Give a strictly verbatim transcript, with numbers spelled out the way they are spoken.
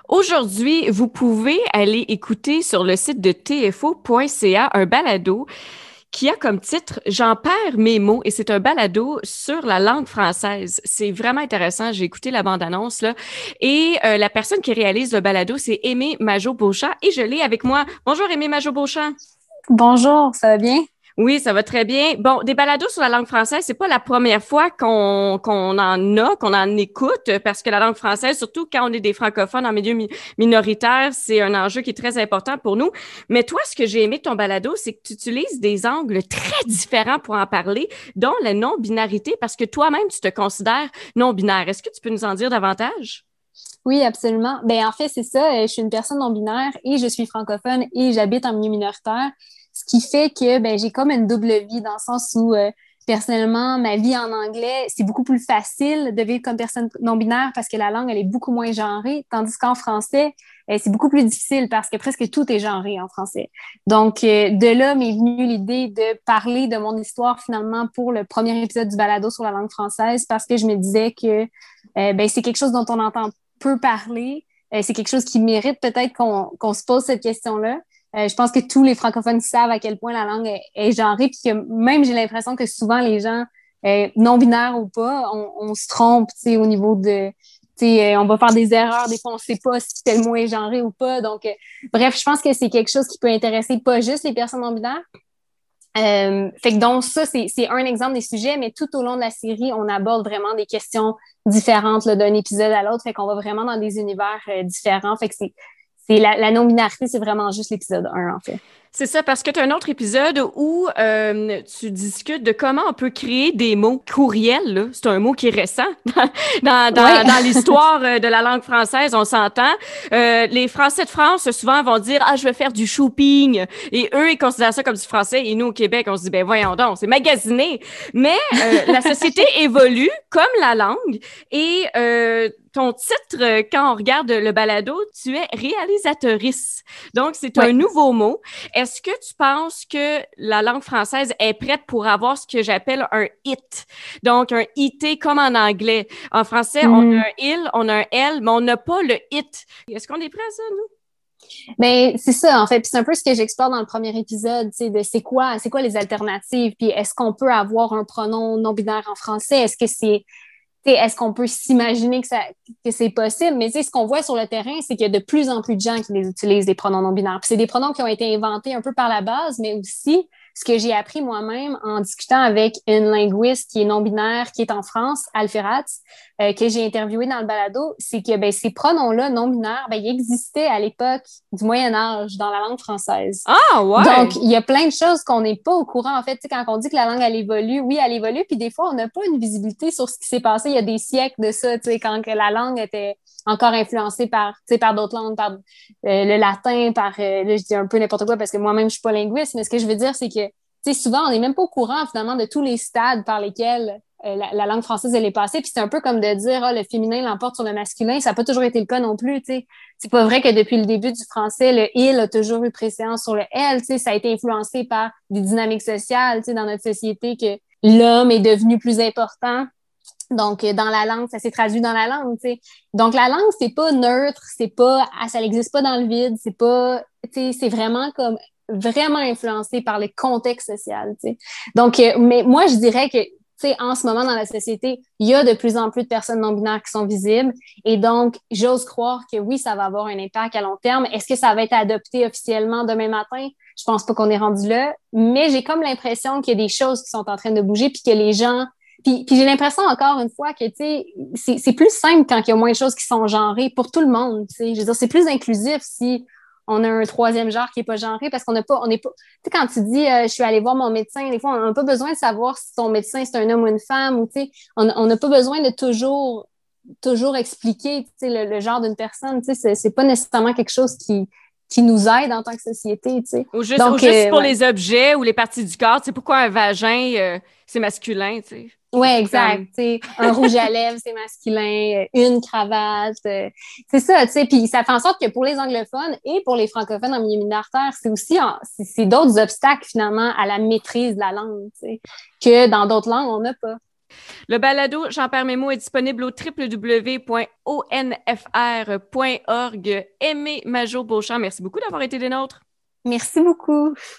Aujourd'hui, vous pouvez aller écouter sur le site de t f o point c a un balado qui a comme titre J'en perds mes mots et c'est un balado sur la langue française. C'est vraiment intéressant. J'ai écouté la bande-annonce là et euh, la personne qui réalise le balado, c'est Aimée Majot-Beauchamp et je l'ai avec moi. Bonjour Aimée Majot-Beauchamp. Bonjour, ça va bien? Oui, ça va très bien. Bon, des balados sur la langue française, c'est pas la première fois qu'on qu'on en a, qu'on en écoute, parce que la langue française, surtout quand on est des francophones en milieu mi- minoritaire, c'est un enjeu qui est très important pour nous. Mais toi, ce que j'ai aimé de ton balado, c'est que tu utilises des angles très différents pour en parler, dont la non-binarité, parce que toi-même, tu te considères non-binaire. Est-ce que tu peux nous en dire davantage? Oui, absolument. Ben, en fait, c'est ça. euh, Je suis une personne non-binaire et je suis francophone et j'habite en milieu minoritaire. Ce qui fait que ben, j'ai comme une double vie dans le sens où, euh, personnellement, ma vie en anglais, c'est beaucoup plus facile de vivre comme personne non-binaire parce que la langue, elle est beaucoup moins genrée, tandis qu'en français, euh, c'est beaucoup plus difficile parce que presque tout est genré en français. Donc, euh, de là m'est venue l'idée de parler de mon histoire finalement pour le premier épisode du balado sur la langue française parce que je me disais que euh, ben, c'est quelque chose dont on entend peu parler. Euh, c'est quelque chose qui mérite peut-être qu'on qu'on se pose cette question-là. Euh, je pense que tous les francophones savent à quel point la langue est, est genrée, puis que même j'ai l'impression que souvent les gens, euh, non-binaires ou pas, on, on se trompe, tu sais, au niveau de, tu sais, euh, on va faire des erreurs, des fois on sait pas si tel mot est genré ou pas. Donc, euh, bref, je pense que c'est quelque chose qui peut intéresser pas juste les personnes non-binaires. Euh, fait que donc ça, c'est, c'est un exemple des sujets, mais tout au long de la série, on aborde vraiment des questions différentes là, d'un épisode à l'autre. Fait qu'on va vraiment dans des univers euh, différents. Fait que c'est, c'est la, la non-binarité, c'est vraiment juste l'épisode un, en fait. C'est ça, parce que tu as un autre épisode où euh, tu discutes de comment on peut créer des mots courriels. Là. C'est un mot qui est récent dans, Oui, dans, dans l'histoire euh, de la langue française, on s'entend. Euh, les Français de France, souvent, vont dire « Ah, je vais faire du shopping ». Et eux, ils considèrent ça comme du français. Et nous, au Québec, on se dit « Ben voyons donc, c'est magasiné ». Mais euh, la société évolue comme la langue. Et euh, ton titre, euh, quand on regarde le balado, tu es réalisatrice. Donc, c'est oui. un nouveau mot. Est-ce que tu penses que la langue française est prête pour avoir ce que j'appelle un hit? Donc, un ité comme en anglais. En français, on a Mm. un il, on a un elle, mais on n'a pas le it. Est-ce qu'on est prêt à ça, nous? Ben, c'est ça, en fait. Puis c'est un peu ce que j'explore dans le premier épisode, tu sais, de c'est quoi, c'est quoi les alternatives, puis est-ce qu'on peut avoir un pronom non-binaire en français? Est-ce que c'est T'sais, est-ce qu'on peut s'imaginer que, ça, que c'est possible? Mais ce qu'on voit sur le terrain, c'est qu'il y a de plus en plus de gens qui les utilisent, des pronoms non-binaires. Puis c'est des pronoms qui ont été inventés un peu par la base, mais aussi ce que j'ai appris moi-même en discutant avec une linguiste qui est non-binaire, qui est en France, Alfirat, euh, que j'ai interviewé dans le balado, c'est que ben, ces pronoms-là non-binaires, ben, ils existaient à l'époque du Moyen Âge dans la langue française. Ah, Donc, ouais! il y a plein de choses qu'on n'est pas au courant. En fait, tu sais, quand on dit que la langue, elle évolue, oui, elle évolue, puis des fois, on n'a pas une visibilité sur ce qui s'est passé il y a des siècles de ça, tu sais, quand que la langue était encore influencée par, tu sais, par d'autres langues, par euh, le latin, par, euh, là, je dis un peu n'importe quoi parce que moi-même, je suis pas linguiste, mais ce que je veux dire, c'est que, tu sais, souvent, on n'est même pas au courant, finalement, de tous les stades par lesquels euh, la, la langue française, elle est passée. Puis c'est un peu comme de dire, ah, le féminin l'emporte sur le masculin. Ça n'a pas toujours été le cas non plus, tu sais. C'est pas vrai que depuis le début du français, le il a toujours eu préséance sur le elle. Tu sais, ça a été influencé par des dynamiques sociales, tu sais, dans notre société que l'homme est devenu plus important. Donc, dans la langue, ça s'est traduit dans la langue, tu sais. Donc, la langue, c'est pas neutre, c'est pas, ah, ça n'existe pas dans le vide, c'est pas, tu sais, c'est vraiment comme, vraiment influencé par le contexte social, tu sais. Donc, euh, mais moi, je dirais que, tu sais, en ce moment, dans la société, il y a de plus en plus de personnes non-binaires qui sont visibles. Et donc, j'ose croire que oui, ça va avoir un impact à long terme. Est-ce que ça va être adopté officiellement demain matin? Je pense pas qu'on est rendu là. Mais j'ai comme l'impression qu'il y a des choses qui sont en train de bouger puis que les gens puis, puis j'ai l'impression, encore une fois, que, tu sais, c'est, c'est plus simple quand il y a moins de choses qui sont genrées pour tout le monde, tu sais. Je veux dire, c'est plus inclusif si on a un troisième genre qui est pas genré parce qu'on n'a pas, on n'est pas, tu sais, quand tu dis, euh, je suis allée voir mon médecin, des fois, on n'a pas besoin de savoir si ton médecin, c'est un homme ou une femme, ou, tu sais, on on n'a pas besoin de toujours, toujours expliquer, tu sais, le, le genre d'une personne, tu sais, c'est, c'est pas nécessairement quelque chose qui, qui nous aide en tant que société, tu sais. Ou juste, ou Donc, juste euh, pour ouais. les objets ou les parties du corps. Tu sais, pourquoi un vagin, euh, c'est masculin, tu sais? Ouais, C'est exact. comme... Tu sais, un rouge à lèvres, c'est masculin, euh, une cravate, euh, c'est ça, tu sais. Puis ça fait en sorte que pour les anglophones et pour les francophones en milieu minoritaire, c'est aussi en- c'est, c'est d'autres obstacles finalement à la maîtrise de la langue, tu sais, que dans d'autres langues on n'a pas. Le balado J'en perds mes mots est disponible au w w w point o n f r point org. Aimée Majo Beauchamp, merci beaucoup d'avoir été des nôtres. Merci beaucoup.